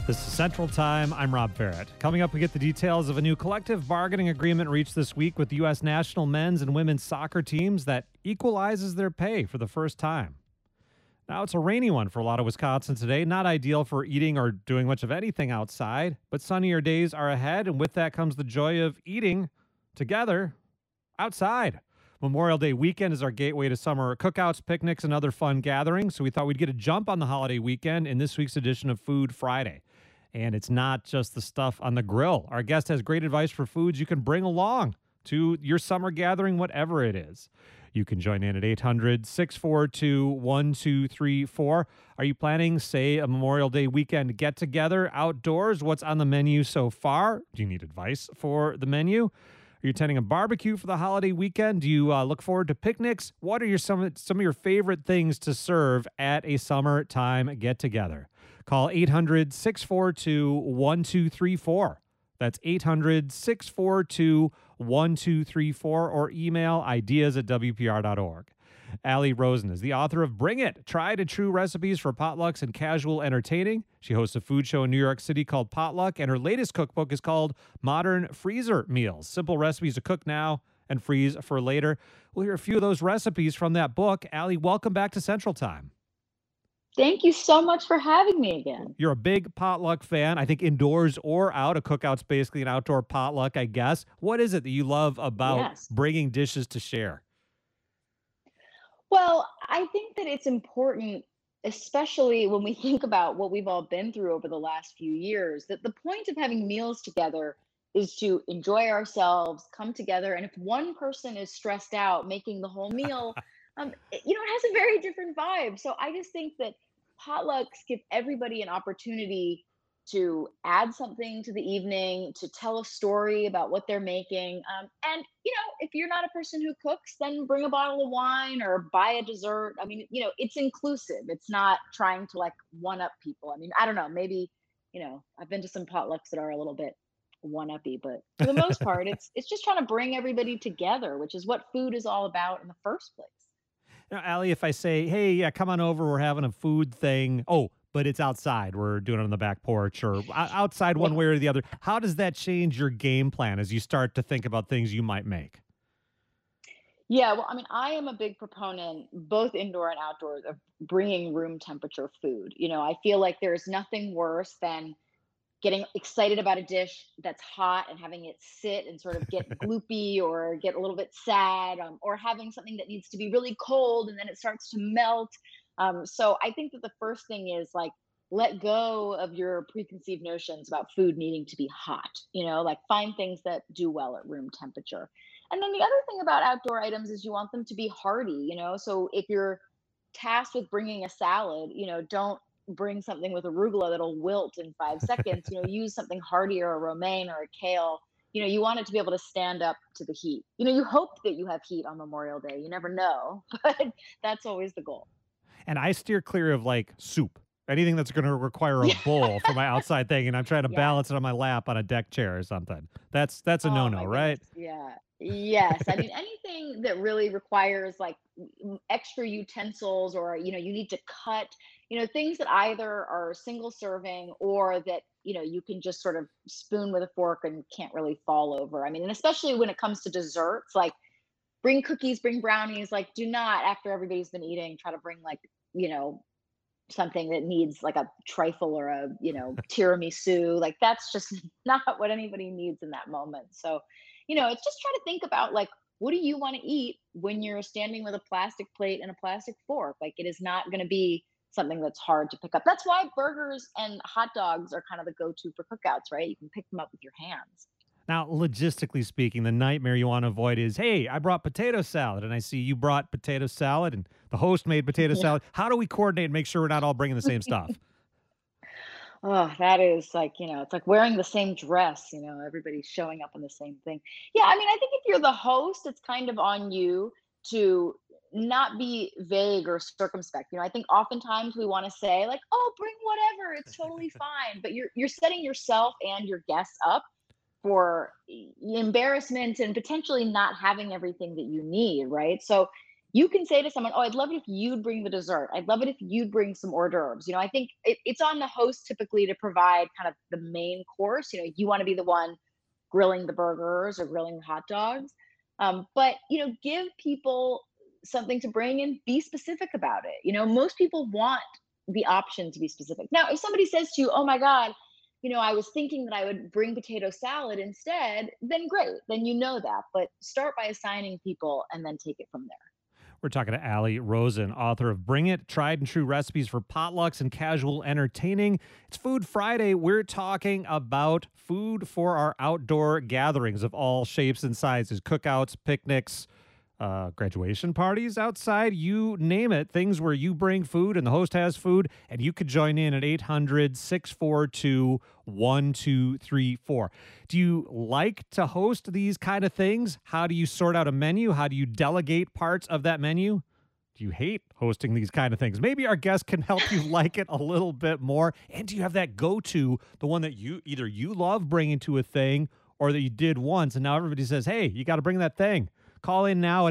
This is Central Time. I'm Rob Barrett. Coming up, we get the details of a new collective bargaining agreement reached this week with the U.S. national men's and women's soccer teams that equalizes their pay for the first time. Now, it's a rainy one for a lot of Wisconsin today. Not ideal for eating or doing much of anything outside, but sunnier days are ahead, and with that comes the joy of eating together outside. Memorial Day weekend is our gateway to summer cookouts, picnics, and other fun gatherings, so we thought we'd get a jump on the holiday weekend in this week's edition of Food Friday. And it's not just the stuff on the grill. Our guest has great advice for foods you can bring along to your summer gathering, whatever it is. You can join in at 800-642-1234. Are you planning, say, a Memorial Day weekend get-together outdoors? What's on the menu so far? Do you need advice for the menu? Are you attending a barbecue for the holiday weekend? Do you look forward to picnics? What are some of your favorite things to serve at a summertime get-together? Call 800-642-1234. That's 800-642-1234 or email ideas@wpr.org. Allie Rosen is the author of Bring It, Tried and True Recipes for Potlucks and Casual Entertaining. She hosts a food show in New York City called Potluck, and her latest cookbook is called Modern Freezer Meals, Simple Recipes to Cook Now and Freeze for Later. We'll hear a few of those recipes from that book. Allie, welcome back to Central Time. Thank you so much for having me again. You're a big potluck fan, I think indoors or out. A cookout's basically an outdoor potluck, I guess. What is it that you love about bringing dishes to share? Well, I think that it's important, especially when we think about what we've all been through over the last few years, that the point of having meals together is to enjoy ourselves, come together. And if one person is stressed out making the whole meal, it has a very different vibe. So I just think that potlucks give everybody an opportunity to add something to the evening, to tell a story about what they're making. If you're not a person who cooks, then bring a bottle of wine or buy a dessert. I mean, it's inclusive. It's not trying to like one up people. I mean, I don't know, maybe, I've been to some potlucks that are a little bit one uppy, but for the most part, it's just trying to bring everybody together, which is what food is all about in the first place. Now, Allie, if I say, hey, yeah, come on over, we're having a food thing. Oh, but it's outside. We're doing it on the back porch or outside one way or the other. How does that change your game plan as you start to think about things you might make? Yeah, well, I mean, I am a big proponent, both indoor and outdoors, of bringing room temperature food. I feel like there's nothing worse than getting excited about a dish that's hot and having it sit and sort of get gloopy or get a little bit sad, or having something that needs to be really cold and then it starts to melt. So I think that the first thing is like, let go of your preconceived notions about food needing to be hot, like find things that do well at room temperature. And then the other thing about outdoor items is you want them to be hearty, so if you're tasked with bringing a salad, don't bring something with arugula that'll wilt in 5 seconds. Use something heartier, a romaine or a kale. You want it to be able to stand up to the heat. You hope that you have heat on Memorial Day. You never know, but that's always the goal. And I steer clear of like soup, anything that's going to require a bowl for my outside thing, and I'm trying to balance it on my lap on a deck chair or something. That's a no-no, right? Yeah. Yes. I mean, anything that really requires like extra utensils, or, you need to cut, things that either are single serving or that, you can just sort of spoon with a fork and can't really fall over. I mean, and especially when it comes to desserts, like bring cookies, bring brownies, like do not, after everybody's been eating, try to bring like, something that needs like a trifle or a, tiramisu. Like that's just not what anybody needs in that moment. So, it's just try to think about like, what do you want to eat when you're standing with a plastic plate and a plastic fork? Like it is not going to be something that's hard to pick up. That's why burgers and hot dogs are kind of the go-to for cookouts, right? You can pick them up with your hands. Now, logistically speaking, the nightmare you want to avoid is, hey, I brought potato salad, and I see you brought potato salad, and the host made potato salad. How do we coordinate and make sure we're not all bringing the same stuff? Oh, that is like, it's like wearing the same dress, everybody's showing up in the same thing. Yeah, I mean, I think if you're the host, it's kind of on you to not be vague or circumspect. I think oftentimes we want to say like, "Oh, bring whatever, it's totally fine," but you're setting yourself and your guests up for embarrassment and potentially not having everything that you need, right? So you can say to someone, "Oh, I'd love it if you'd bring the dessert. I'd love it if you'd bring some hors d'oeuvres." I think it's on the host typically to provide kind of the main course. You want to be the one grilling the burgers or grilling the hot dogs. But give people something to bring and be specific about it. Most people want the option to be specific. Now, if somebody says to you, "Oh my God, I was thinking that I would bring potato salad instead," then great. Then you know that. But start by assigning people and then take it from there. We're talking to Allie Rosen, author of Bring It, Tried and True Recipes for Potlucks and Casual Entertaining. It's Food Friday. We're talking about food for our outdoor gatherings of all shapes and sizes, cookouts, picnics, graduation parties outside, you name it, things where you bring food and the host has food, and you could join in at 800-642-1234. Do you like to host these kind of things? How do you sort out a menu? How do you delegate parts of that menu? Do you hate hosting these kind of things? Maybe our guest can help you like it a little bit more. And do you have that go-to, the one that you love bringing to a thing or that you did once and now everybody says, hey, you got to bring that thing? Call in now at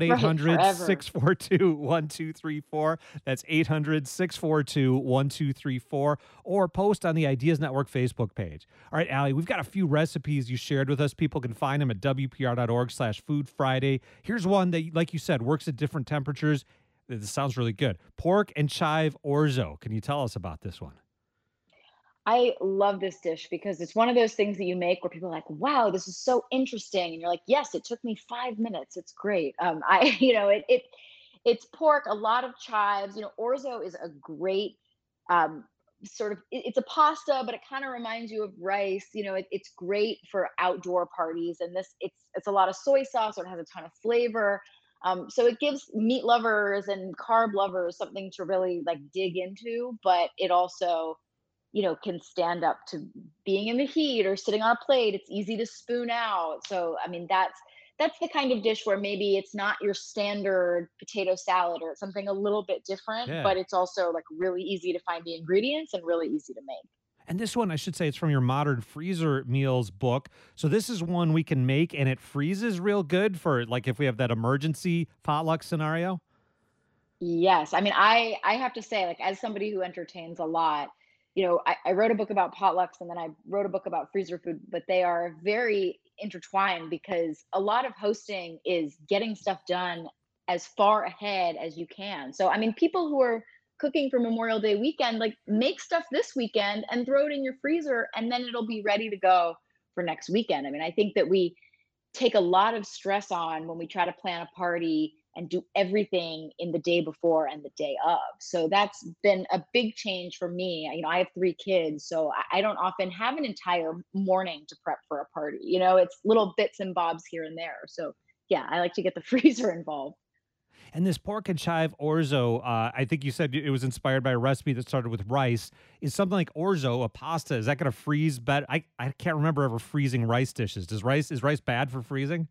800-642-1234. That's 800-642-1234. Or post on the Ideas Network Facebook page. All right, Allie, we've got a few recipes you shared with us. People can find them at WPR.org/Food Friday. Here's one that, like you said, works at different temperatures. This sounds really good. Pork and chive orzo. Can you tell us about this one? I love this dish because it's one of those things that you make where people are like, "Wow, this is so interesting," and you're like, "Yes, it took me 5 minutes. It's great." It's pork, a lot of chives. Orzo is a great sort of. It's a pasta, but it kind of reminds you of rice. It's great for outdoor parties, and it's a lot of soy sauce, so it has a ton of flavor. So it gives meat lovers and carb lovers something to really like dig into, but it also can stand up to being in the heat or sitting on a plate. It's easy to spoon out. So, I mean, that's the kind of dish where maybe it's not your standard potato salad or it's something a little bit different, Yeah. but it's also like really easy to find the ingredients and really easy to make. And this one, I should say, it's from your Modern Freezer Meals book. So this is one we can make and it freezes real good for like if we have that emergency potluck scenario. Yes. I mean, I have to say, like, as somebody who entertains a lot, I wrote a book about potlucks and then I wrote a book about freezer food, but they are very intertwined because a lot of hosting is getting stuff done as far ahead as you can. So, I mean, people who are cooking for Memorial Day weekend, like, make stuff this weekend and throw it in your freezer and then it'll be ready to go for next weekend. I mean, I think that we take a lot of stress on when we try to plan a party and do everything in the day before and the day of. So that's been a big change for me. I have 3 kids, so I don't often have an entire morning to prep for a party. It's little bits and bobs here and there. So yeah, I like to get the freezer involved. And this pork and chive orzo, I think you said it was inspired by a recipe that started with rice. Is something like orzo, a pasta, is that going to freeze better? I can't remember ever freezing rice dishes. Is rice bad for freezing?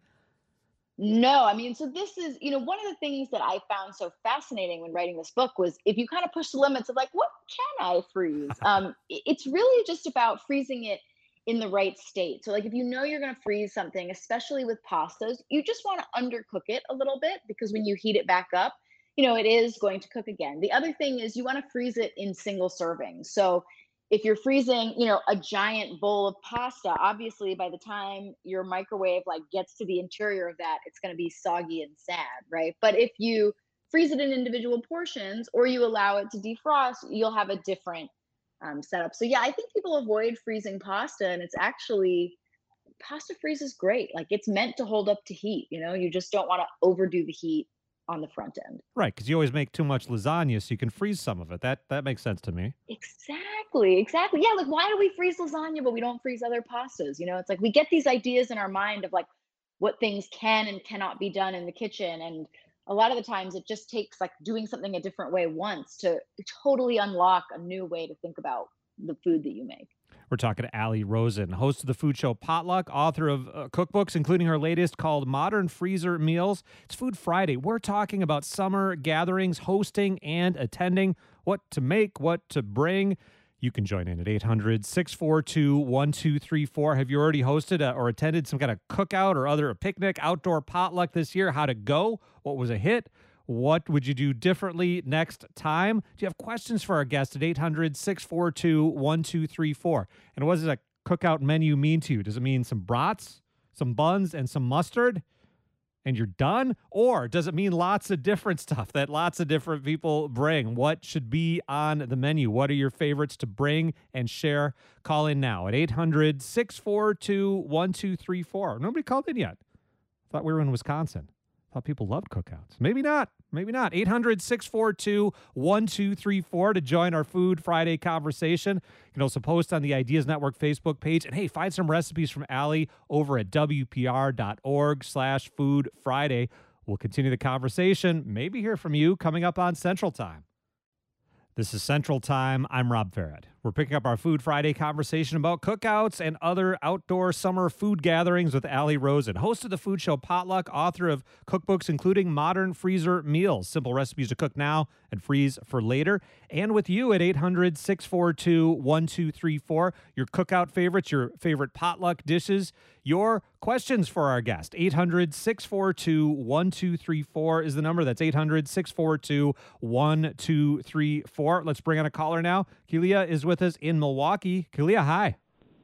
No, I mean, so this is, one of the things that I found so fascinating when writing this book was if you kind of push the limits of like, what can I freeze? It's really just about freezing it in the right state. So, like, if you're going to freeze something, especially with pastas, you just want to undercook it a little bit because when you heat it back up, it is going to cook again. The other thing is you want to freeze it in single servings. So, if you're freezing, a giant bowl of pasta, obviously by the time your microwave like gets to the interior of that, it's going to be soggy and sad, right? But if you freeze it in individual portions or you allow it to defrost, you'll have a different setup. So yeah, I think people avoid freezing pasta, and it's actually pasta freezes great. Like it's meant to hold up to heat. You just don't want to overdo the heat on the front end. Right, because you always make too much lasagna, so you can freeze some of it. That makes sense to me. Exactly, exactly. Yeah, like why do we freeze lasagna but we don't freeze other pastas? It's like we get these ideas in our mind of like what things can and cannot be done in the kitchen, and a lot of the times it just takes like doing something a different way once to totally unlock a new way to think about the food that you make. We're talking to Allie Rosen, host of the food show Potluck, author of cookbooks, including her latest called Modern Freezer Meals. It's Food Friday. We're talking about summer gatherings, hosting and attending, what to make, what to bring. You can join in at 800-642-1234. Have you already hosted or attended some kind of cookout or other picnic, outdoor potluck this year? How'd it go? What was a hit? What would you do differently next time? Do you have questions for our guest at 800-642-1234? And what does a cookout menu mean to you? Does it mean some brats, some buns, and some mustard? And you're done? Or does it mean lots of different stuff that lots of different people bring? What should be on the menu? What are your favorites to bring and share? Call in now at 800-642-1234. Nobody called in yet. Thought we were in Wisconsin. Thought people loved cookouts. Maybe not. Maybe not. 800-642-1234 to join our Food Friday conversation. You can also post on the Ideas Network Facebook page. And hey, find some recipes from Allie over at WPR.org/Food Friday. We'll continue the conversation. Maybe hear from you coming up on Central Time. This is Central Time. I'm Rob Farrett. We're picking up our Food Friday conversation about cookouts and other outdoor summer food gatherings with Allie Rosen, host of the food show Potluck, author of cookbooks including Modern Freezer Meals, simple recipes to cook now and freeze for later. And with you at 800-642-1234, your cookout favorites, your favorite potluck dishes, your questions for our guest. 800-642-1234 is the number. That's 800-642-1234. Let's bring on a caller now. Kelia is with us in Milwaukee. Kelia, hi.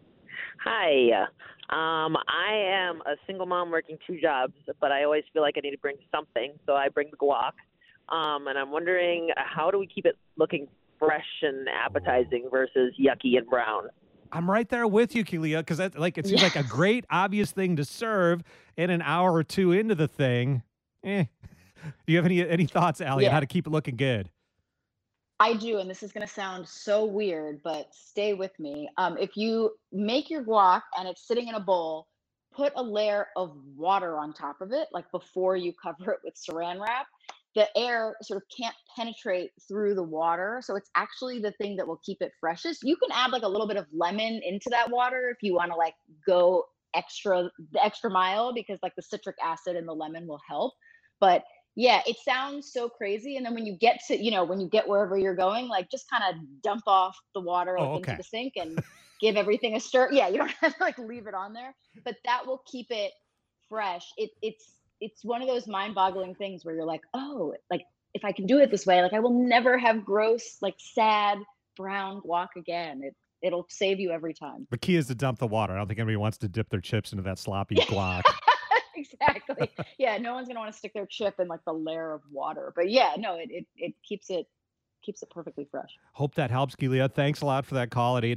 Hi. I am a single mom working 2 jobs, but I always feel like I need to bring something, so I bring the guac. And I'm wondering, how do we keep it looking fresh and appetizing versus yucky and brown? I'm right there with you, Kelia, because it seems like a great, obvious thing to serve in an hour or two into the thing. Do you have any thoughts, Allie, on how to keep it looking good? I do, and this is going to sound so weird, but stay with me. If you make your guac and it's sitting in a bowl, put a layer of water on top of it, like before you cover it with saran wrap. The air sort of can't penetrate through the water, so it's actually the thing that will keep it freshest. You can add like a little bit of lemon into that water if you want to like go the extra mile, because like the citric acid in the lemon will help. But yeah, it sounds so crazy. And then when you get to, when you get wherever you're going, like just kind of dump off the water into the sink and give everything a stir. Yeah, you don't have to like leave it on there, but that will keep it fresh. It's one of those mind-boggling things where you're like, oh, like if I can do it this way, like I will never have gross, like sad brown guac again. It'll save you every time. The key is to dump the water. I don't think anybody wants to dip their chips into that sloppy guac. Exactly. Yeah, no one's gonna want to stick their chip in like the layer of water. But yeah, no, it keeps it perfectly fresh. Hope that helps, Kelia. Thanks a lot for that call at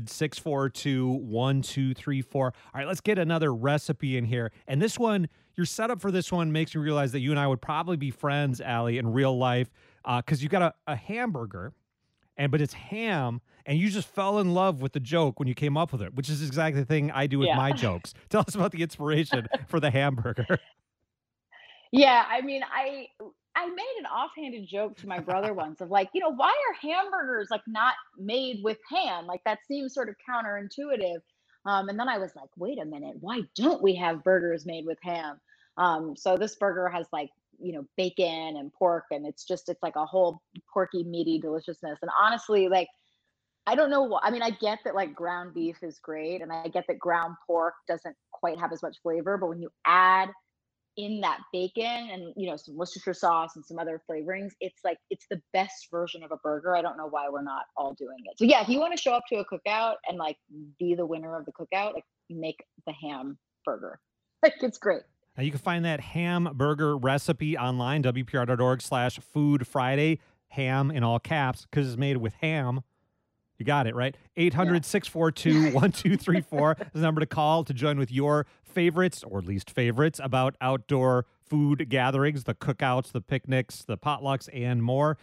800-642-1234. All right, let's get another recipe in here. And this one, your setup for this one makes me realize that you and I would probably be friends, Allie, in real life, because you got a hamburger, but it's ham, and you just fell in love with the joke when you came up with it, which is exactly the thing I do with my jokes. Tell us about the inspiration for the hamburger. Yeah, I mean, I made an offhanded joke to my brother once of like, why are hamburgers like not made with ham? Like that seems sort of counterintuitive. And then I was like, wait a minute, why don't we have burgers made with ham? So this burger has like, bacon and pork, and it's like a whole porky, meaty deliciousness. And honestly, like, I don't know what, I mean, I get that like ground beef is great, and I get that ground pork doesn't quite have as much flavor, but when you add in that bacon and some Worcestershire sauce and some other flavorings, it's the best version of a burger. I don't know why we're not all doing it. So yeah, if you want to show up to a cookout and like be the winner of the cookout, like make the ham burger. Like it's great. Now you can find that ham burger recipe online, WPR.org/Food Friday. Ham in all caps because it's made with ham. You got it, right? 800-642-1234 is the number to call to join with your favorites or least favorites about outdoor food gatherings, the cookouts, the picnics, the potlucks, and more.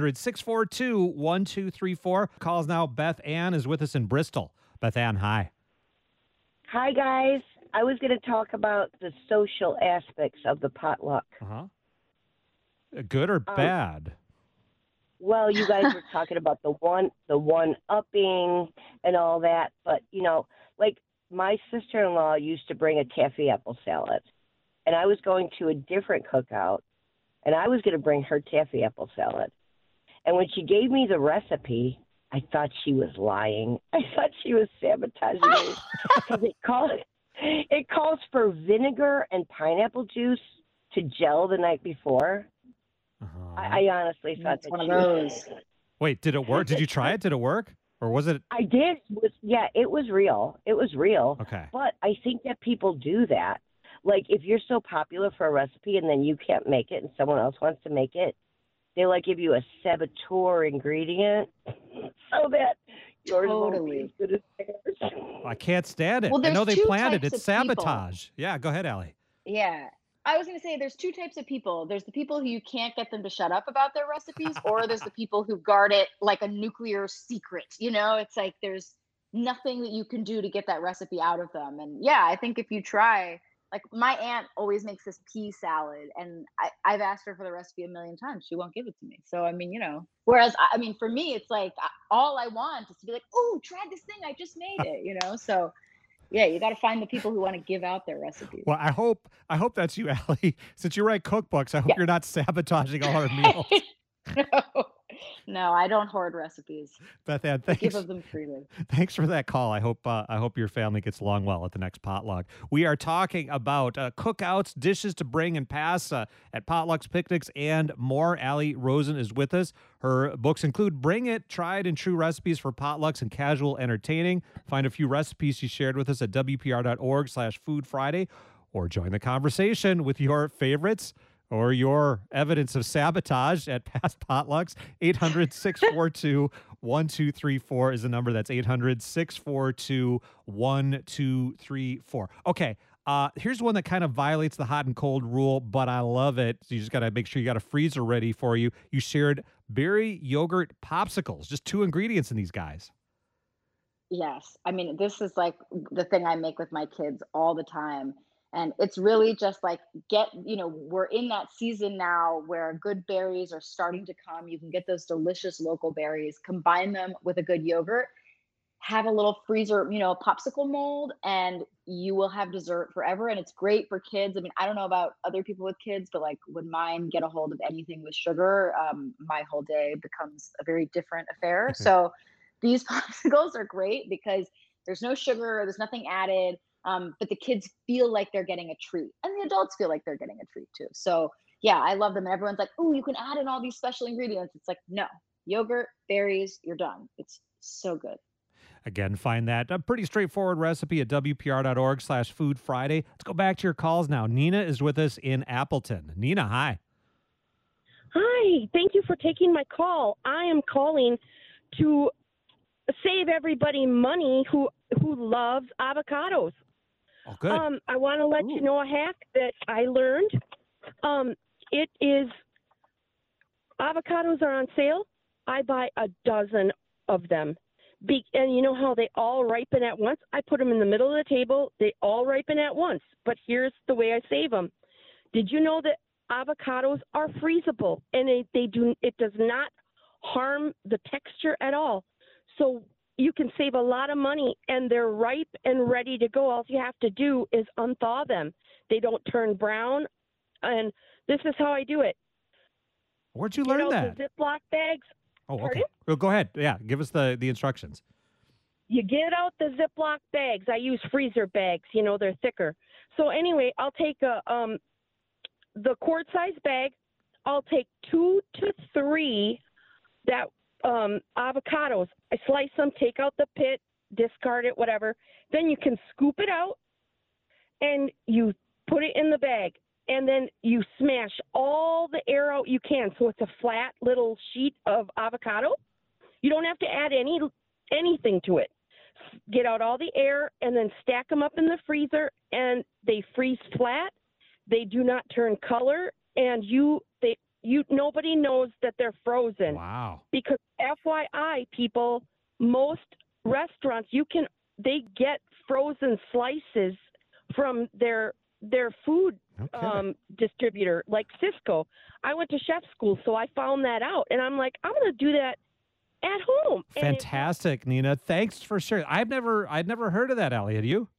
800-642-1234. Calls now. Beth Ann is with us in Bristol. Beth Ann, hi. Hi, guys. I was going to talk about the social aspects of the potluck. Good or bad? Well, you guys were talking about the one-upping and all that, but, like my sister-in-law used to bring a taffy apple salad, and I was going to a different cookout, and I was going to bring her taffy apple salad. And when she gave me the recipe, I thought she was lying. I thought she was sabotaging me. 'Cause it calls for vinegar and pineapple juice to gel the night before. I honestly thought That's that one of she was. those. Wait, did it work? Did you try it? Did it work? Or was it? I did. It was real. It was real. Okay. But I think that people do that. Like, if you're so popular for a recipe and then you can't make it and someone else wants to make it, they like give you a saboteur ingredient so that yours won't be as Totally. good as theirs. I can't stand it. Well, I know there's they two planned it. types It's of people. sabotage. Yeah, go ahead, Allie. Yeah. I was going to say there's two types of people. There's the people who you can't get them to shut up about their recipes, or there's the people who guard it like a nuclear secret. It's like there's nothing that you can do to get that recipe out of them. And yeah, I think if you try, like my aunt always makes this pea salad, and I've asked her for the recipe a million times. She won't give it to me. So, I mean, whereas, I mean, for me, it's like all I want is to be like, oh, try this thing. I just made it. So, yeah, you got to find the people who want to give out their recipes. Well, I hope that's you, Allie. Since you write cookbooks, I hope you're not sabotaging all our meals. No, I don't hoard recipes. Beth Ann, I give thanks. of them freely. Thanks for that call. I hope your family gets along well at the next potluck. We are talking about cookouts, dishes to bring and pass at potlucks, picnics, and more. Allie Rosen is with us. Her books include Bring It, Tried and True Recipes for Potlucks and Casual Entertaining. Find a few recipes she shared with us at wpr.org/Food Friday, or join the conversation with your favorites or your evidence of sabotage at past potlucks. 800-642-1234 is the number. That's 800-642-1234. Okay, here's one that kind of violates the hot and cold rule, but I love it. So you just got to make sure you got a freezer ready for you. You shared berry yogurt popsicles, just 2 ingredients in these guys. Yes. I mean, this is like the thing I make with my kids all the time. And it's really just like we're in that season now where good berries are starting to come. You can get those delicious local berries, combine them with a good yogurt, have a little freezer, popsicle mold, and you will have dessert forever. And it's great for kids. I mean, I don't know about other people with kids, but like when mine get a hold of anything with sugar, my whole day becomes a very different affair. So these popsicles are great because there's no sugar, there's nothing added. But the kids feel like they're getting a treat, and the adults feel like they're getting a treat too. So yeah, I love them. And everyone's like, "Oh, you can add in all these special ingredients." It's like, no, yogurt, berries, you're done. It's so good. Again, find that a pretty straightforward recipe at wpr.org/Food Friday. Let's go back to your calls now. Nina is with us in Appleton. Nina, hi. Hi, thank you for taking my call. I am calling to save everybody money who loves avocados. Oh, good. I want to let you know a hack that I learned. It is avocados are on sale. I buy a dozen of them. And you know how they all ripen at once? I put them in the middle of the table. They all ripen at once. But here's the way I save them. Did you know that avocados are freezable, and it does not harm the texture at all? So you can save a lot of money, and they're ripe and ready to go. All you have to do is unthaw them. They don't turn brown, and this is how I do it. Where'd you learn that? The Ziploc bags. Oh, okay. Pardon? Well, go ahead. Yeah, give us the instructions. You get out the Ziploc bags. I use freezer bags. They're thicker. So anyway, I'll take the quart size bag. I'll take 2 to 3 avocados. I slice them, take out the pit, discard it, whatever. Then you can scoop it out and you put it in the bag. And then you smash all the air out you can, so it's a flat little sheet of avocado. You don't have to add anything to it. Get out all the air and then stack them up in the freezer, and they freeze flat. They do not turn color, and nobody knows that they're frozen. Wow. Because FYI, people, most restaurants they get frozen slices from their food distributor, like Cisco. I went to chef school, so I found that out, and I'm like, I'm going to do that at home. Fantastic, Nina. Thanks for sharing. I'd never heard of that, Allie. Had you?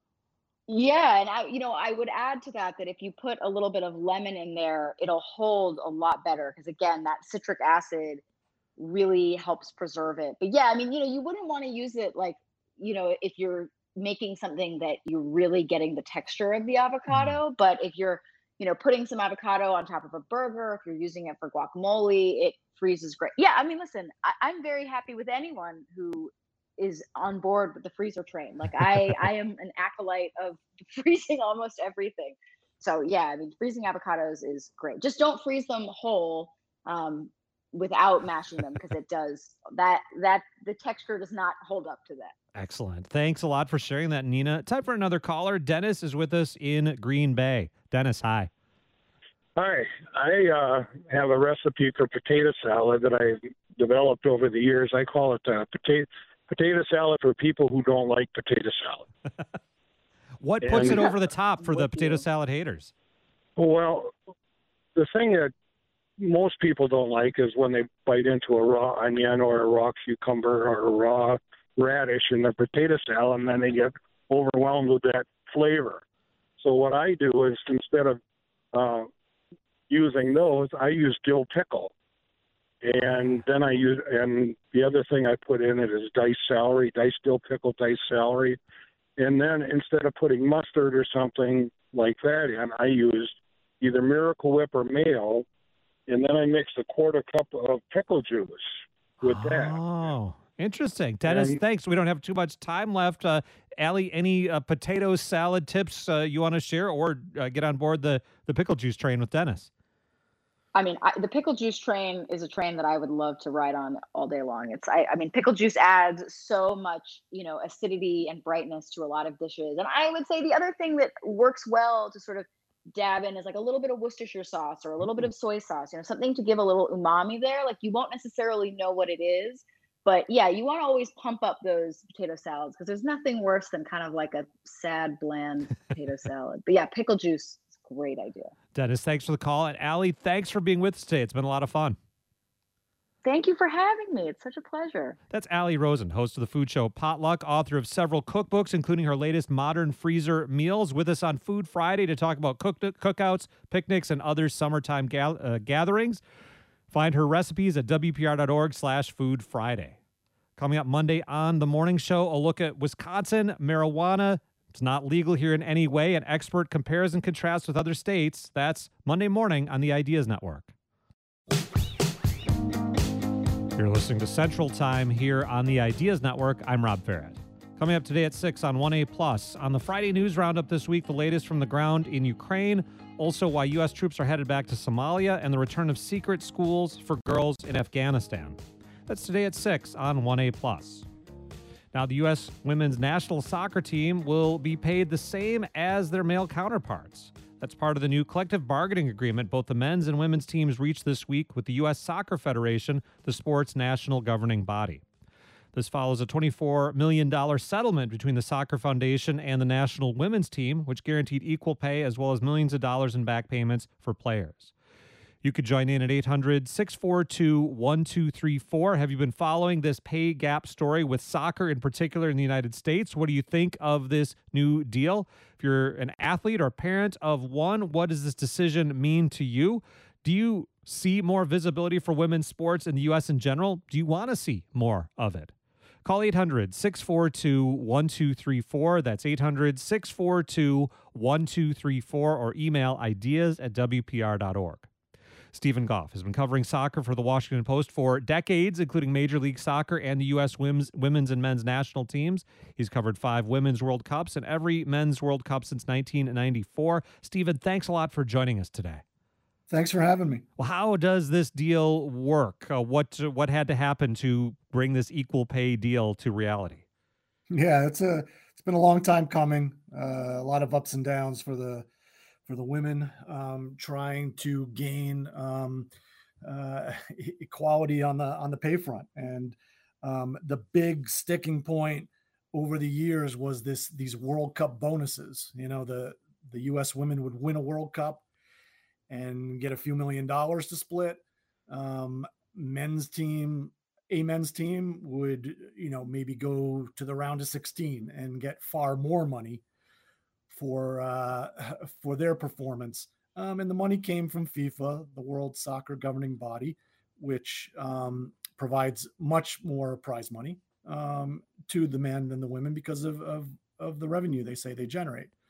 Yeah, and I would add to that if you put a little bit of lemon in there, it'll hold a lot better because again, that citric acid really helps preserve it. But yeah, I mean, you wouldn't want to use it like, if you're making something that you're really getting the texture of the avocado, but if you're putting some avocado on top of a burger, if you're using it for guacamole, it freezes great. Yeah, I mean, listen, I'm very happy with anyone who is on board with the freezer train. Like I am an acolyte of freezing almost everything. So yeah, I mean, freezing avocados is great. Just don't freeze them whole without mashing them, because it does that the texture does not hold up to that. Excellent. Thanks a lot for sharing that, Nina. Time for another caller. Dennis is with us in Green Bay. Dennis, hi. Hi. I have a recipe for potato salad that I developed over the years. I call it potato salad for people who don't like potato salad. What puts it over the top for the potato salad haters? Well, the thing that most people don't like is when they bite into a raw onion or a raw cucumber or a raw radish in the potato salad, and then they get overwhelmed with that flavor. So what I do is, instead of using those, I use dill pickle. And then and the other thing I put in it is diced celery, diced dill pickle, diced celery. And then instead of putting mustard or something like that in, I used either Miracle Whip or mayo. And then I mixed a quarter cup of pickle juice with that. Oh, interesting. Dennis, thanks. We don't have too much time left. Allie, any potato salad tips you want to share, or get on board the pickle juice train with Dennis? I mean, the pickle juice train is a train that I would love to ride on all day long. I mean, pickle juice adds so much, acidity and brightness to a lot of dishes. And I would say the other thing that works well to sort of dab in is like a little bit of Worcestershire sauce or a little bit of soy sauce, something to give a little umami there. Like, you won't necessarily know what it is, but yeah, you want to always pump up those potato salads, because there's nothing worse than kind of like a sad, bland potato salad. But yeah, pickle juice is a great idea. Dennis, thanks for the call. And Allie, thanks for being with us today. It's been a lot of fun. Thank you for having me. It's such a pleasure. That's Allie Rosen, host of the food show Potluck, author of several cookbooks, including her latest Modern Freezer Meals, with us on Food Friday to talk about cookouts, picnics, and other summertime gatherings. Find her recipes at WPR.org/Food Friday. Coming up Monday on The Morning Show, a look at Wisconsin marijuana. It's not legal here in any way. An expert compares and contrasts with other states. That's Monday morning on the Ideas Network. You're listening to Central Time here on the Ideas Network. I'm Rob Farrett. Coming up today at 6 on 1A+. On the Friday News Roundup this week, the latest from the ground in Ukraine. Also, why U.S. troops are headed back to Somalia, and the return of secret schools for girls in Afghanistan. That's today at 6 on 1A+. Now, the U.S. women's national soccer team will be paid the same as their male counterparts. That's part of the new collective bargaining agreement both the men's and women's teams reached this week with the U.S. Soccer Federation, the sport's national governing body. This follows a $24 million settlement between the Soccer Foundation and the national women's team, which guaranteed equal pay as well as millions of dollars in back payments for players. You could join in at 800-642-1234. Have you been following this pay gap story with soccer in particular in the United States? What do you think of this new deal? If you're an athlete or parent of one, what does this decision mean to you? Do you see more visibility for women's sports in the U.S. in general? Do you want to see more of it? Call 800-642-1234. That's 800-642-1234, or email ideas@WPR.org. Stephen Goff has been covering soccer for the Washington Post for decades, including Major League Soccer and the U.S. women's and men's national teams. He's covered 5 Women's World Cups and every Men's World Cup since 1994. Stephen, thanks a lot for joining us today. Thanks for having me. Well, how does this deal work? What had to happen to bring this equal pay deal to reality? Yeah, it's been a long time coming. A lot of ups and downs for the women, trying to gain equality on the pay front. And the big sticking point over the years was these World Cup bonuses. The U.S. women would win a World Cup and get a few $1 million to split. Men's team would, maybe go to the round of 16 and get far more money for their performance. And the money came from FIFA, the World Soccer governing body, which provides much more prize money to the men than the women because of the revenue they say they generate.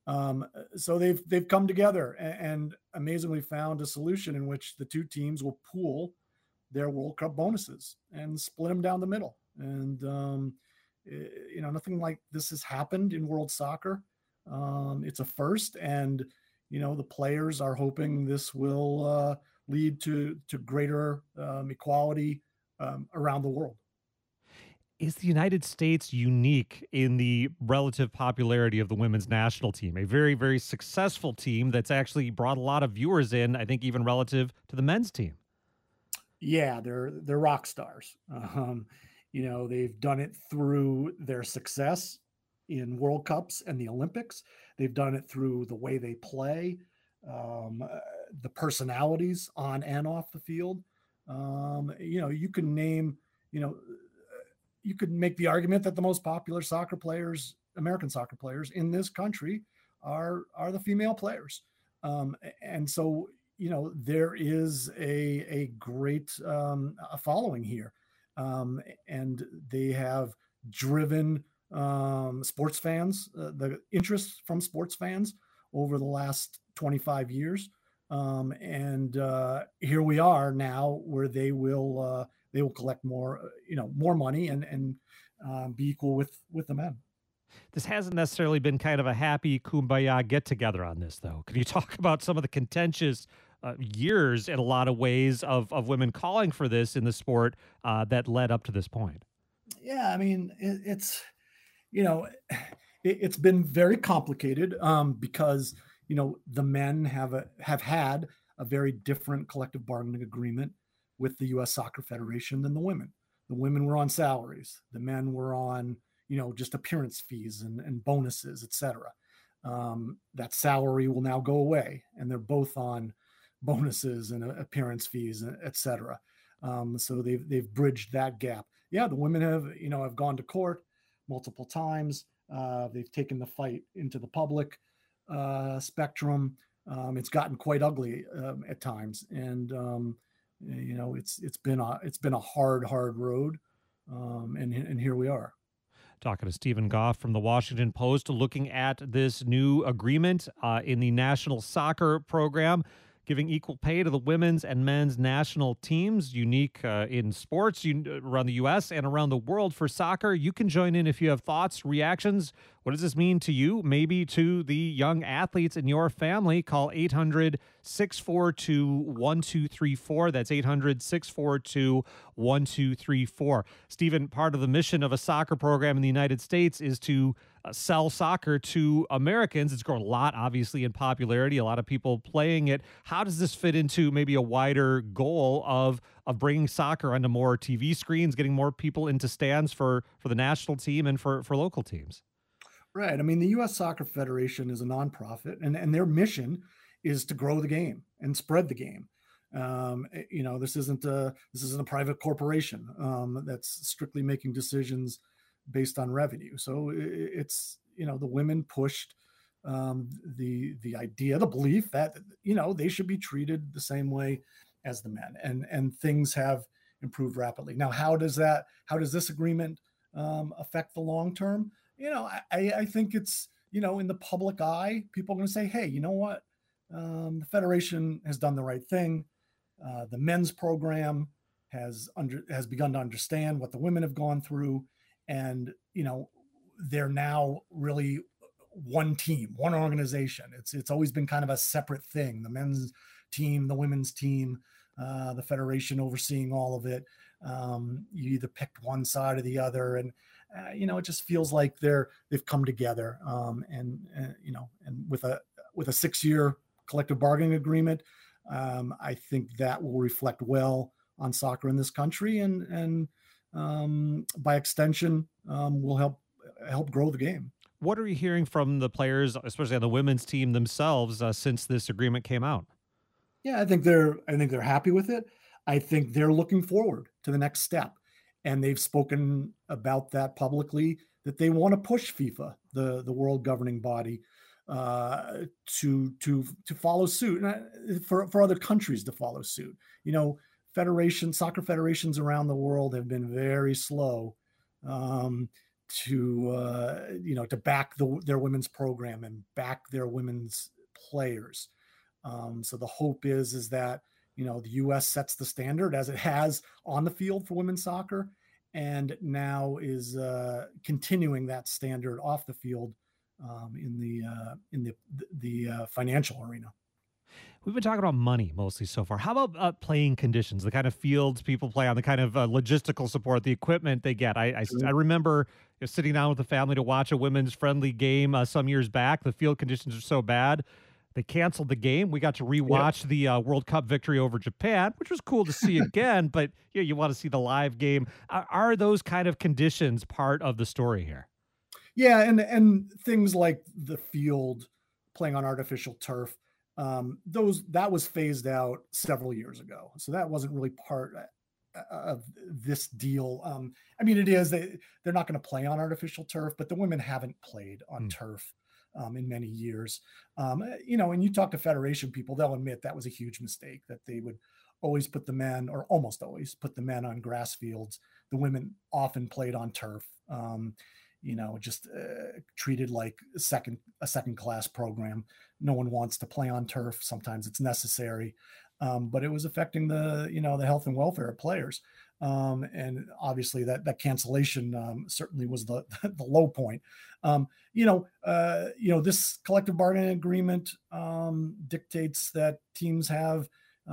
So they've come together and amazingly found a solution in which the two teams will pool their World Cup bonuses and split them down the middle. And nothing like this has happened in world soccer. It's a first, and the players are hoping this will lead to greater equality around the world. Is the United States unique in the relative popularity of the women's national team? A very, very successful team that's actually brought a lot of viewers in, I think, even relative to the men's team. Yeah, they're rock stars. They've done it through their success in World Cups and the Olympics. They've done it through the way they play, the personalities on and off the field. You can name, you could make the argument that the most popular soccer players, American soccer players in this country are the female players. And so, there is a great following here. And they have driven sports fans, the interest from sports fans over the last 25 years. And here we are now where they will collect more, more money and be equal with the men. This hasn't necessarily been kind of a happy kumbaya get together on this, though. Can you talk about some of the contentious years in a lot of ways of women calling for this in the sport that led up to this point? Yeah, I mean, it's been very complicated because, the men have had a very different collective bargaining agreement with the U.S. Soccer Federation than the women. The women were on salaries. The men were on, just appearance fees and bonuses, et cetera. That salary will now go away, and they're both on bonuses and appearance fees, et cetera. So they've bridged that gap. Yeah, the women have gone to court multiple times. They've taken the fight into the public spectrum. It's gotten quite ugly at times, and it's been a hard road, and here we are. Talking to Stephen Goff from the Washington Post, looking at this new agreement in the national soccer program, giving equal pay to the women's and men's national teams, unique in sports around the U.S. and around the world for soccer. You can join in if you have thoughts, reactions. What does this mean to you? Maybe to the young athletes in your family. Call 800-642-1234. That's 800-642-1234. Stephen, part of the mission of a soccer program in the United States is to sell soccer to Americans. It's grown a lot, obviously, in popularity, a lot of people playing it. How does this fit into maybe a wider goal of bringing soccer onto more TV screens, getting more people into stands for the national team and for local teams? Right. I mean, the U.S. Soccer Federation is a nonprofit, and their mission is to grow the game and spread the game. This isn't a private corporation that's strictly making decisions based on revenue. So it's, the women pushed the idea, the belief that, they should be treated the same way as the men, and things have improved rapidly. Now, how does this agreement affect the long term? I think it's, in the public eye, people are going to say, hey, you know what? The Federation has done the right thing. The men's program has begun to understand what the women have gone through. And, they're now really one team, one organization. It's always been kind of a separate thing. The men's team, the women's team, the Federation overseeing all of it. You either picked one side or the other. And, it just feels like they've come together. And with a 6-year collective bargaining agreement, I think that will reflect well on soccer in this country, and by extension, will help grow the game. What are you hearing from the players, especially on the women's team themselves, since this agreement came out? Yeah, I think they're happy with it. I think they're looking forward to the next step, and they've spoken about that publicly, that they want to push FIFA, the world governing body, to follow suit, for other countries to follow suit. Soccer federations around the world have been very slow to back their women's program and back their women's players. So the hope is that the U.S. sets the standard as it has on the field for women's soccer, and now is continuing that standard off the field in the financial arena. We've been talking about money mostly so far. How about playing conditions, the kind of fields people play on, the kind of logistical support, the equipment they get? I remember sitting down with the family to watch a women's friendly game some years back. The field conditions are so bad, they canceled the game. We got to rewatch the World Cup victory over Japan, which was cool to see again, but you want to see the live game. Are those kind of conditions part of the story here? Yeah, and things like the field playing on artificial turf, that was phased out several years ago. So that wasn't really part of this deal. I mean, it is, they're not going to play on artificial turf, but the women haven't played on turf in many years. And you talk to Federation people, they'll admit that was a huge mistake, that they would always put the men, or almost always put the men on grass fields. The women often played on turf. Just treated like a second class program. No one wants to play on turf. Sometimes it's necessary, but it was affecting the health and welfare of players. And obviously that cancellation certainly was the low point. This collective bargaining agreement dictates that teams have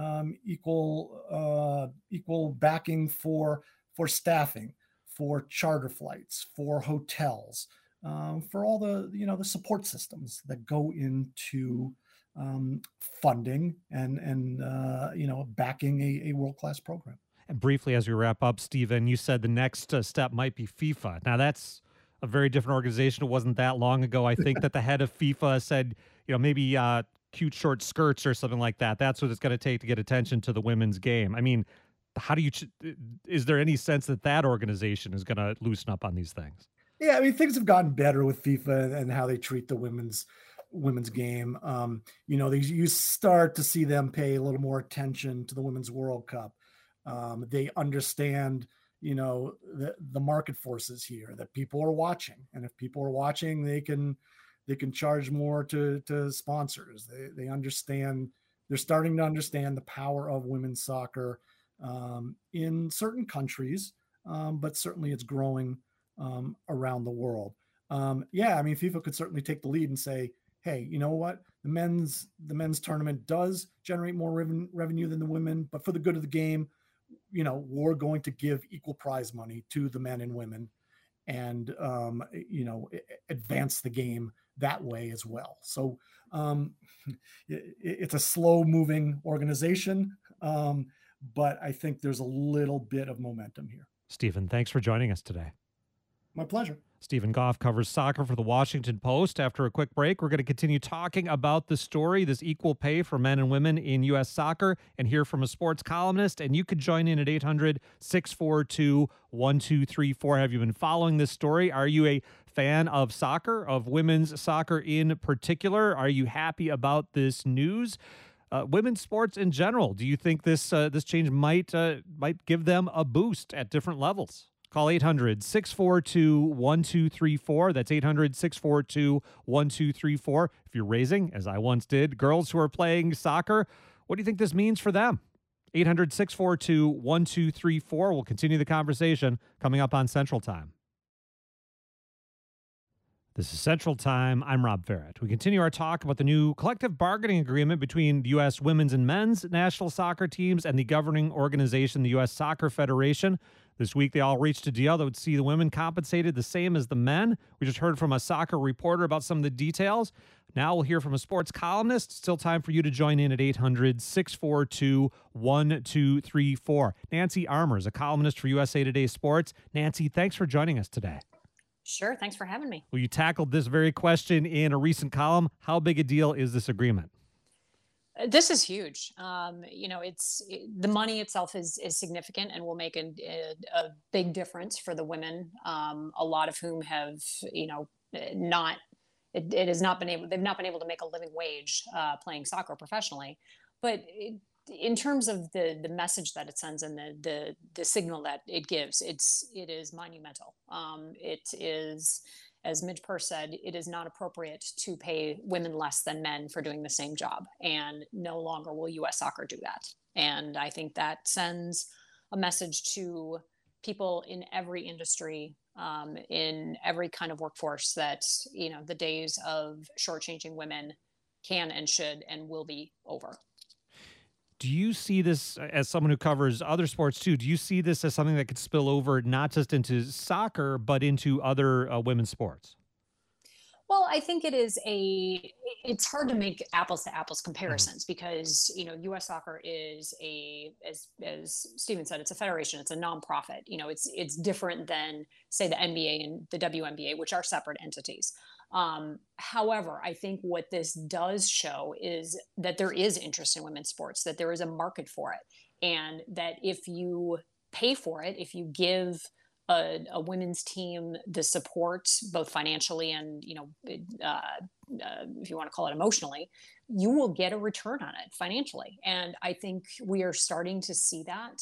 equal backing for staffing, for charter flights, for hotels, for all the support systems that go into funding and backing a world-class program. And briefly, as we wrap up, Stephen, you said the next step might be FIFA. Now, that's a very different organization. It wasn't that long ago. I think that the head of FIFA said, maybe cute short skirts or something like that. That's what it's going to take to get attention to the women's game. I mean, is there any sense that organization is going to loosen up on these things? Yeah, I mean, things have gotten better with FIFA and how they treat the women's game. You start to see them pay a little more attention to the Women's World Cup. They understand, the market forces here, that people are watching, and if people are watching, they can charge more to sponsors. They understand. They're starting to understand the power of women's soccer in certain countries, but certainly it's growing around the world. FIFA could certainly take the lead and say, hey, you know what? The men's tournament does generate more revenue than the women, but for the good of the game, we're going to give equal prize money to the men and women, and advance the game that way as well. So it's a slow moving organization, but I think there's a little bit of momentum here. Stephen, thanks for joining us today. My pleasure. Stephen Goff covers soccer for the Washington Post. After a quick break, we're going to continue talking about the story, this equal pay for men and women in U.S. soccer, and hear from a sports columnist. And you could join in at 800-642-1234. Have you been following this story? Are you a fan of soccer, of women's soccer in particular? Are you happy about this news? Women's sports in general, do you think this change might give them a boost at different levels? Call 800-642-1234. That's 800-642-1234. If you're raising, as I once did, girls who are playing soccer, what do you think this means for them? 800-642-1234. We'll continue the conversation coming up on Central Time. This is Central Time. I'm Rob Ferret. We continue our talk about the new collective bargaining agreement between the U.S. women's and men's national soccer teams and the governing organization, the U.S. Soccer Federation. This week, they all reached a deal that would see the women compensated the same as the men. We just heard from a soccer reporter about some of the details. Now we'll hear from a sports columnist. Still time for you to join in at 800-642-1234. Nancy Armour is a columnist for USA Today Sports. Nancy, thanks for joining us today. Sure. Thanks for having me. Well, you tackled this very question in a recent column. How big a deal is this agreement? This is huge. The money itself is significant and will make a big difference for the women, a lot of whom have, they've not been able to make a living wage playing soccer professionally. But in terms of the message that it sends and the signal that it gives, it is monumental. It is, as Midge Purce said, it is not appropriate to pay women less than men for doing the same job, and no longer will U.S. Soccer do that. And I think that sends a message to people in every industry, in every kind of workforce, that the days of shortchanging women can and should and will be over. Do you see this, as someone who covers other sports too, do you see this as something that could spill over not just into soccer, but into other women's sports? Well, I think it's hard to make apples to apples comparisons because, U.S. Soccer is as Steven said, it's a federation, it's a nonprofit. It's different than, say, the NBA and the WNBA, which are separate entities. However, I think what this does show is that there is interest in women's sports, that there is a market for it, and that if you pay for it, if you give a women's team the support, both financially and, if you want to call it emotionally, you will get a return on it financially. And I think we are starting to see that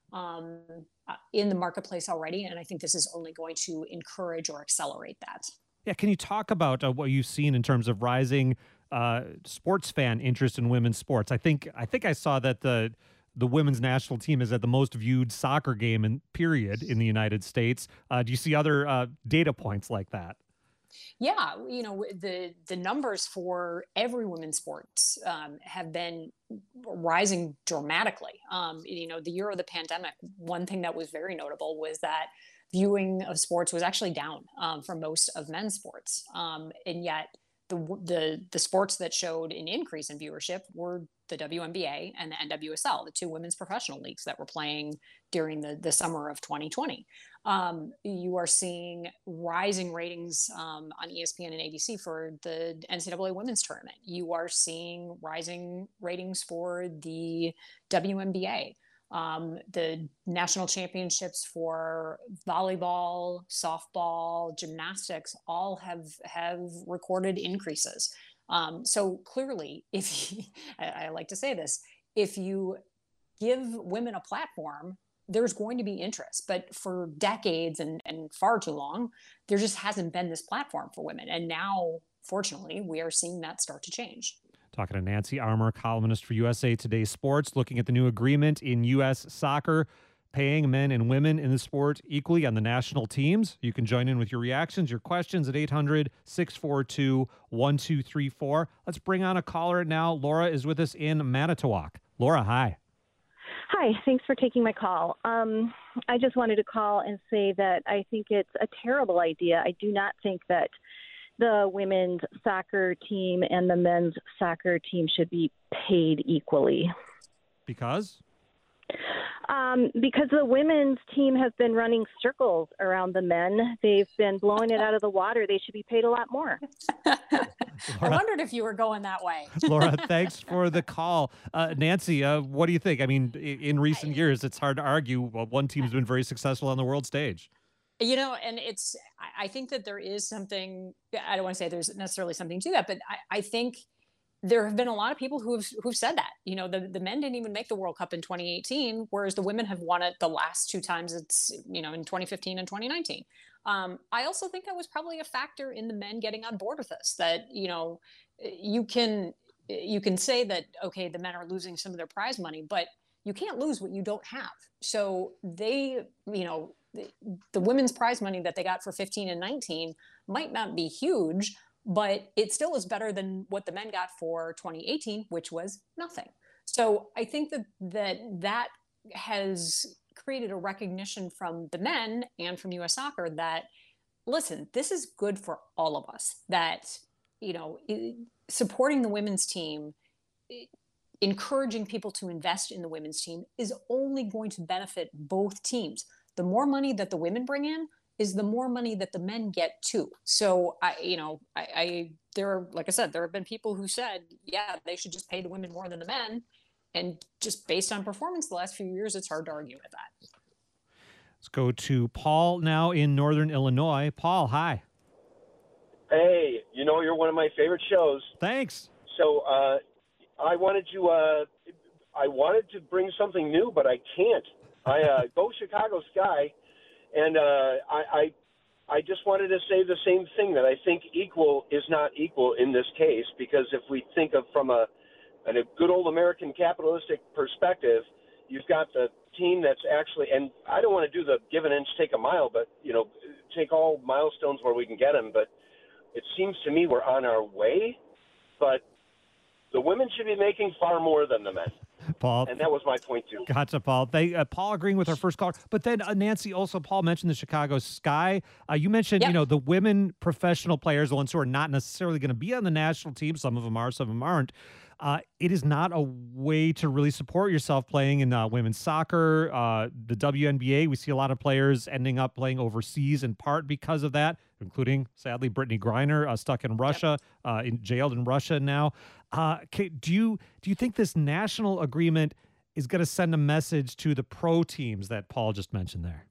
in the marketplace already. And I think this is only going to encourage or accelerate that. Yeah. Can you talk about what you've seen in terms of rising sports fan interest in women's sports? I think I saw that the women's national team is at the most viewed soccer game in the United States. Do you see other data points like that? Yeah, the numbers for every women's sports have been rising dramatically. The year of the pandemic, one thing that was very notable was that viewing of sports was actually down for most of men's sports, and yet the sports that showed an increase in viewership were the WNBA and the NWSL, the two women's professional leagues that were playing during the summer of 2020. You are seeing rising ratings on ESPN and ABC for the NCAA women's tournament. You are seeing rising ratings for the WNBA. The national championships for volleyball, softball, gymnastics all have recorded increases. So clearly, I like to say this, if you give women a platform, there's going to be interest. But for decades and far too long, there just hasn't been this platform for women. And now, fortunately, we are seeing that start to change. Talking to Nancy Armour, columnist for USA Today Sports, looking at the new agreement in U.S. Soccer, paying men and women in the sport equally on the national teams. You can join in with your reactions, your questions at 800-642-1234. Let's bring on a caller now. Laura is with us in Manitowoc. Laura, hi. Hi, thanks for taking my call. I just wanted to call and say that I think it's a terrible idea. I do not think that the women's soccer team and the men's soccer team should be paid equally. Because? Because the women's team has been running circles around the men. They've been blowing it out of the water. They should be paid a lot more. I wondered if you were going that way. Laura, thanks for the call. Nancy, what do you think? I mean, in recent years, it's hard to argue. Well, one team's been very successful on the world stage. And I think that there is something, I don't want to say there's necessarily something to that, but I think there have been a lot of people who've said that. The men didn't even make the World Cup in 2018, whereas the women have won it the last two times it's, in 2015 and 2019. I also think that was probably a factor in the men getting on board with this, that, you can say that, okay, the men are losing some of their prize money, but you can't lose what you don't have. So they, the women's prize money that they got for 15 and 19 might not be huge, but it still is better than what the men got for 2018, which was nothing. So I think that has created a recognition from the men and from U.S. Soccer that, listen, this is good for all of us, that, supporting the women's team, encouraging people to invest in the women's team is only going to benefit both teams. The more money that the women bring in is the more money that the men get too. So like I said, there have been people who said, yeah, they should just pay the women more than the men. And just based on performance the last few years, it's hard to argue with that. Let's go to Paul now in Northern Illinois. Paul, hi. Hey, you're one of my favorite shows. Thanks. So I wanted to I wanted to bring something new, but I can't. I go Chicago Sky, and I just wanted to say the same thing, that I think equal is not equal in this case, because if we think of from a good old American capitalistic perspective, you've got the team that's actually, and I don't want to do the give an inch, take a mile, but, take all milestones where we can get them. But it seems to me we're on our way, but the women should be making far more than the men. Paul. And that was my point, too. Gotcha, Paul. Paul agreeing with our first caller. But then, Nancy, also, Paul mentioned the Chicago Sky. You mentioned, the women professional players, the ones who are not necessarily going to be on the national team. Some of them are, some of them aren't. It is not a way to really support yourself playing in women's soccer. The WNBA, we see a lot of players ending up playing overseas in part because of that, including, sadly, Brittany Griner, stuck in Russia, jailed in Russia now. Do you think this national agreement is going to send a message to the pro teams that Paul just mentioned there?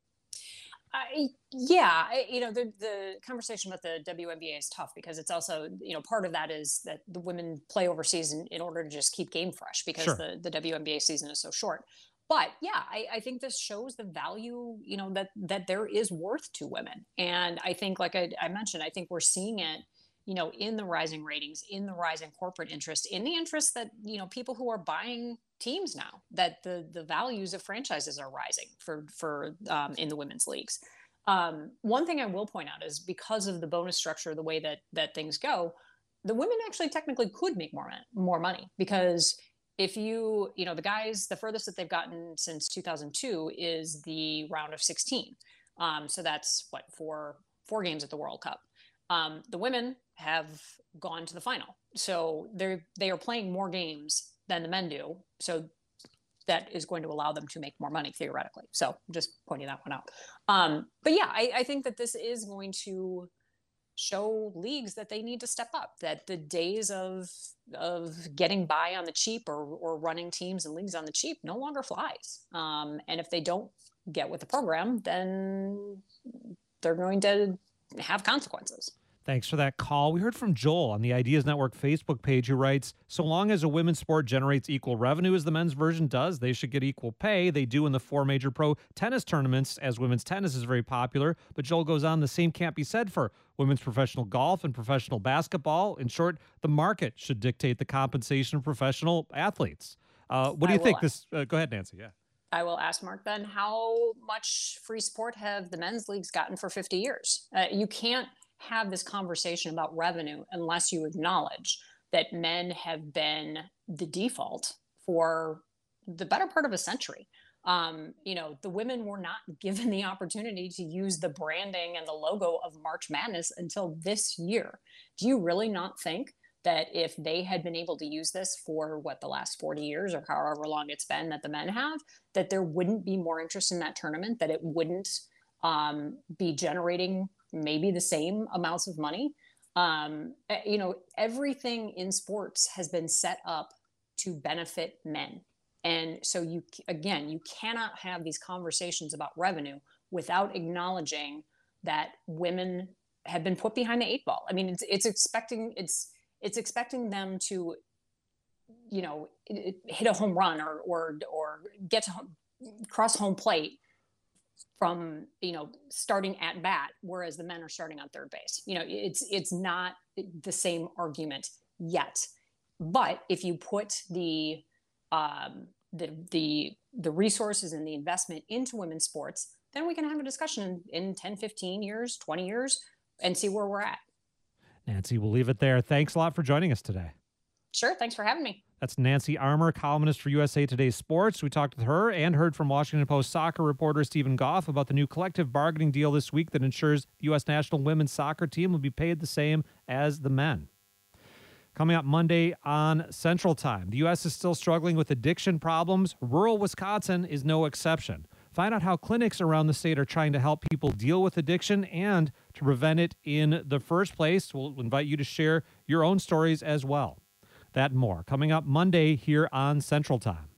The conversation about the WNBA is tough because it's also, part of that is that the women play overseas in order to just keep game fresh because the WNBA season is so short. But yeah, I think this shows the value, that there is worth to women. And I think, like I mentioned, I think we're seeing it, in the rising ratings, in the rising corporate interest, in the interest that, people who are buying teams now, that the values of franchises are rising for in the women's leagues. One thing I will point out is because of the bonus structure, the way that things go, the women actually technically could make more money, because if the guys, the furthest that they've gotten since 2002 is the round of 16. So that's four games at the World Cup. The women have gone to the final. So they are playing more games than the men do. So that is going to allow them to make more money theoretically. So just pointing that one out. But yeah, I think that this is going to show leagues that they need to step up, that the days of getting by on the cheap or running teams and leagues on the cheap no longer flies. And if they don't get with the program, then they're going to have consequences. Thanks for that call. We heard from Joel on the Ideas Network Facebook page, who writes, so long as a women's sport generates equal revenue as the men's version does, they should get equal pay. They do in the 4 major pro tennis tournaments, as women's tennis is very popular. But Joel goes on, the same can't be said for women's professional golf and professional basketball. In short, the market should dictate the compensation of professional athletes. What do you think? Go ahead, Nancy. Yeah. I will ask Mark then, how much free support have the men's leagues gotten for 50 years? You can't have this conversation about revenue unless you acknowledge that men have been the default for the better part of a century. The women were not given the opportunity to use the branding and the logo of March Madness until this year. Do you really not think that if they had been able to use this for the last 40 years or however long it's been that the men have, that there wouldn't be more interest in that tournament, that it wouldn't be generating maybe the same amounts of money? Everything in sports has been set up to benefit men. And so you cannot have these conversations about revenue without acknowledging that women have been put behind the 8 ball. I mean, it's expecting them to, hit a home run or get to cross home plate from, starting at bat, whereas the men are starting on third base. It's not the same argument yet. But if you put the resources and the investment into women's sports, then we can have a discussion in 10, 15 years, 20 years, and see where we're at. Nancy, we'll leave it there. Thanks a lot for joining us today. Sure. Thanks for having me. That's Nancy Armour, columnist for USA Today Sports. We talked with her and heard from Washington Post soccer reporter Stephen Goff about the new collective bargaining deal this week that ensures the U.S. national women's soccer team will be paid the same as the men. Coming up Monday on Central Time, the U.S. is still struggling with addiction problems. Rural Wisconsin is no exception. Find out how clinics around the state are trying to help people deal with addiction and to prevent it in the first place. We'll invite you to share your own stories as well. That and more coming up Monday here on Central Time.